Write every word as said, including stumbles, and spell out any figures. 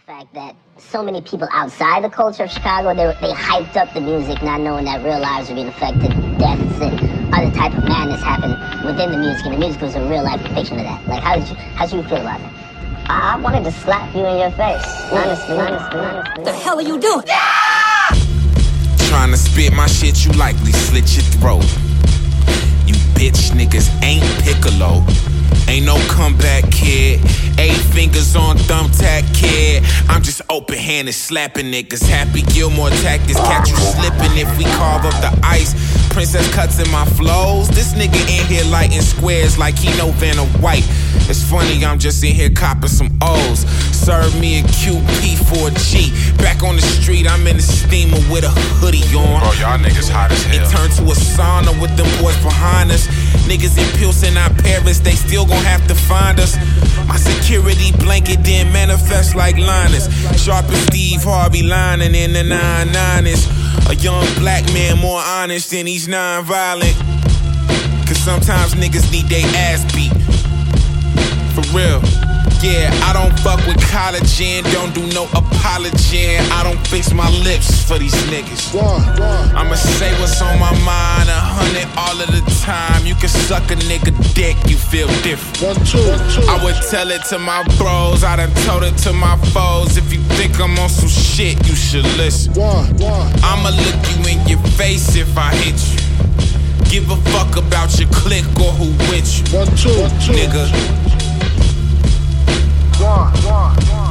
fact that so many people outside the culture of Chicago, they, they hyped up the music, not knowing that real lives were being affected, deaths and other type of madness happened within the music, and the music was a real life depiction of that. Like, how did you, how did you feel about that? I, I wanted to slap you in your face, honestly, honestly, honestly. What the hell are you doing? Yeah! Trying to spit my shit, you likely slit your throat. You bitch niggas ain't Piccolo. Ain't no comeback, kid. Eight fingers on thumbtack, kid. I'm just open-handed slapping niggas. Happy Gilmore tactics, catch you slipping if we carve up the ice. Princess cuts in my flows. This nigga in here lighting squares like he know Vanna White. It's funny, I'm just in here copping some O's. Serve me a Q P for a G. Back on the street, I'm in the steamer with a hoodie on. Bro, y'all niggas hot as hell. It turned to a sauna with them boys behind us. Niggas in Pilsen, our Paris, they still gon' have to find us. My security blanket didn't manifest like Linus. Sharp as Steve Harvey lining in the nine nineties. A young black man more honest than he's non-violent. Cause sometimes niggas need they ass beat. For real. Yeah, I don't fuck with collagen, don't do no apology. I don't fix my lips for these niggas. I'ma say what's on my mind a hundred all of the time. You can suck a nigga dick, you feel different. One, two, two. I would tell it to my bros, I done told it to my foes. If you think I'm on some shit, you should listen. One, one. I'ma look you in your face if I hit you. Give a fuck about your clique or who with you. One, two, two. Nigga. One, one, one.